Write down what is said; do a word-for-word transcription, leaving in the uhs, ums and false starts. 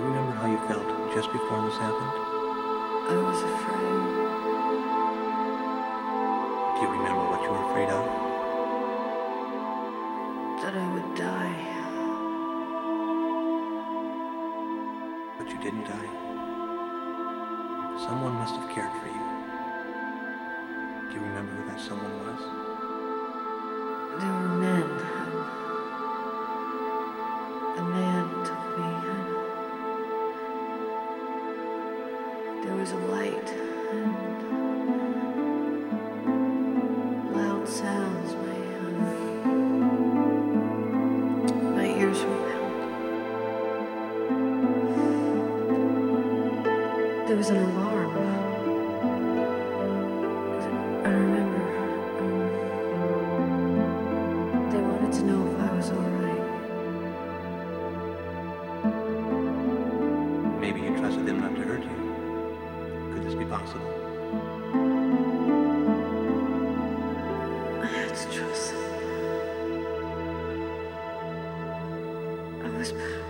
remember how you felt just before this happened? I was afraid. Do you remember what you were afraid of? That I would die. But you didn't die. Someone must have cared for you. Do you remember who that someone was? There were men. A man took me. There was a light and loud sounds. My, um, my ears were pounding. There was an alarm. I remember um, they wanted to know if I was all right. Maybe you trusted them not to hurt you. Could this be possible? I had to trust them. I was bad.